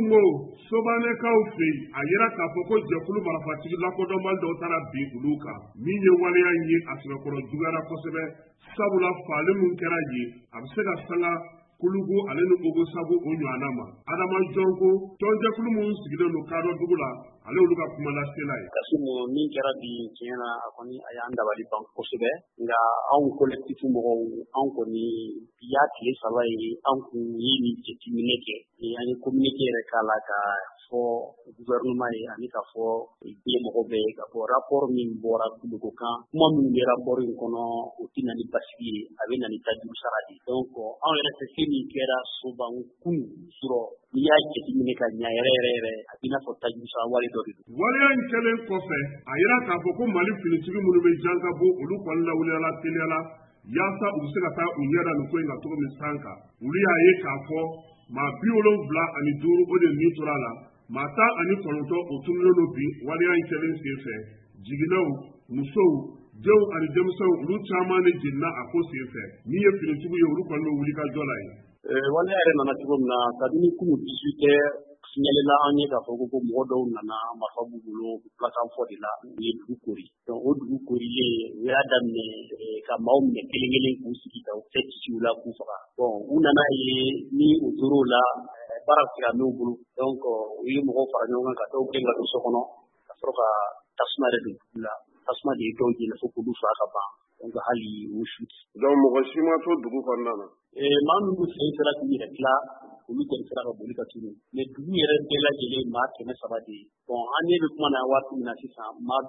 Ngo sobanekaw fɛ a yira k'a fɔ ko jɛkulu marafatigi lakodɔnbali dɔw taara bin olu kan min ye waleya ye a sɛbɛkɔrɔ juguyara kosɛbɛ sabula faali mun kɛra yen a bɛ se ka sanga Kulugu ale ni Ogo Sabu o ɲɔgɔnna ma Adama Jɔnko tɔnjɛkulu mun sigilen don Kadɔ dugu la ale olu ka kuma lasela ye Kasimu min kɛra bi tiɲɛna a kɔni a y'an dabali ban kosɛbɛ nka anw collectif mɔgɔw anw kɔni y'a tile 3 ye an kun ye ni jateminɛ kɛ an ye communiqué yɛrɛ k'a la ka fɔ gouvernement ye ani ka fɔ ɲɛmɔgɔ bɛɛ ye ka fɔ rapport min bɔra Kulugu kan kuma min bɛ rapport in kɔnɔ o tɛ na ni basigi ye a bɛ na ni tajuru sara de donc anw yɛrɛ fɛ se min kɛra Soban kun sɔrɔ n'i y'a jateminɛ ka ɲa yɛrɛ a b'i n'a fɔ tajuru sara wale dɔ de don. Waleya in kɛlen kɔfɛ a yira k'a fɔ ko Mali finitigi minnu bɛ jan ka bɔ olu kɔni lawuliyala teliyala yaasa u bɛ se ka taa u ɲɛda nin ko in kan cogo min san kan olu y'a ye k'a fɔ maa 75 o de nin tora la maa 19 o tununnen don bi waleya in kɛlen senfɛ jiginɛw musow denw ani denmisɛnw olu caman de jenina a ko senfɛ min ye finitigiw ye olu kɔni bɛ wuli ka jɔ la ye. Waleya yɛrɛ nana cogo min na kabini kunu 18 signalela an ye k'a fɔ ko mɔgɔ dɔw nana marifa b'u bolo plakan fɔ de la u ye dugu kori donc o dugu korilen u y'a daminɛ ka maaw minɛ kelen kelen k'u sigi ka u cɛ kisi u la k'u faga bon u nana ye ni u tor'o la baara sira n'u bolo donc u ye mɔgɔw fara ɲɔgɔn kan ka dɔw gɛn ka don so kɔnɔ ka sɔrɔ ka tasuma yɛrɛ don dugu la tasuma de ye dɔw jeni fo k'olu faga ka ban donc hali u suti donc mɔgɔ si ma to dugu kɔnɔna na maa minnu sen sera k'u yɛrɛ tila olu kɔni sera ka boli ka turu mais dugu yɛrɛ bɛɛ lajɛlen maa 300 de ye bon an ɲɛ bɛ kuma na waati min na sisan maa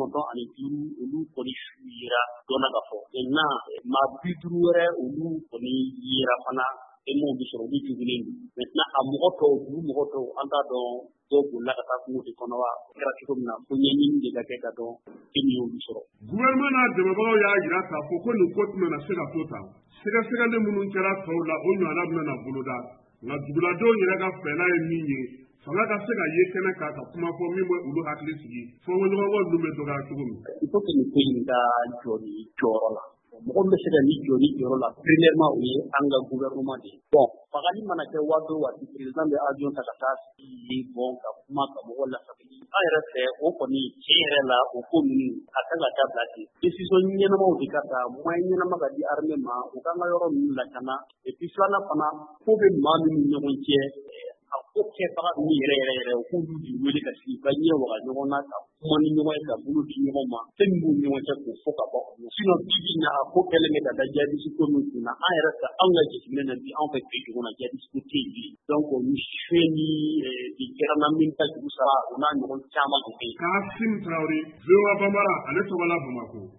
95 olu kɔni su yera dɔnna ka fɔ maintenant maa 50 wɛrɛ olu kɔni yera fana émow bɛ sɔrɔ olu jugulen don maintenant a mɔgɔ tɔw dugu mɔgɔ tɔw an t'a dɔn dɔw bolila ka taa kungo de kɔnɔ wa kɛra cogo min na fo ɲɛɲini de ka kɛ ka dɔn e min y'olu sɔrɔ. Gouvernement n'a dɛmɛbagaw y'a jira k'a fɔ ko nin ko tɛna se ka to tan sɛgɛsɛgɛli minnu kɛra tɔw la o ɲɔgɔnna bɛna boloda nka duguladenw yɛrɛ ka fɛla ye min ye fanga ka se ka ye kɛnɛ k'a ka kuma fɔ min bɛ olu hakili sigi fɔnkɔɲɔgɔnkɔ ninnu bɛ dɔgɔya cogo min. Il faut que nin ko in ka jɔ ni jɔyɔrɔ la mɔgɔ min bɛ se ka nin jɔ ni jɔyɔrɔ la premièrement o ye an ka gouvernement de ye bon fagali mana kɛ waati o waati président bɛ avion ta ka taa sigi bon ka kuma ka mɔgɔw lasabali an yɛrɛ fɛ o kɔni tiɲɛ yɛrɛ la o ko ninnu a kan ka dabila ten décision ɲɛnamaw de ka ta moyen ɲɛnama ka di armée ma u kan ka yɔrɔ ninnu lakana et puis filanan fana ko bɛ maa minnu ni ɲɔgɔn cɛ a ko kɛbaga ninnu yɛrɛ u k'olu de wele ka sigi ka ɲɛ waga ɲɔgɔn na ka kuma ni ɲɔgɔn ye ka bolo di ɲɔgɔn ma fɛn min b'u ni ɲɔgɔn cɛ k'o fɔ ka bɔ sinon bi na a ko kɛlen bɛ ka da jihadiste ko min kunna an yɛrɛ fɛ anw ka jateminɛ na bi anw fɛ bi dugu na jihadiste ko tɛ yen bilen donc ni suɲɛ ni bi kɛra na min ta jugu sara o n'a ɲɔgɔn caman de bɛ yen. Kasim Traoré VOA Bambara ale tɔgɔ la Bamakɔ.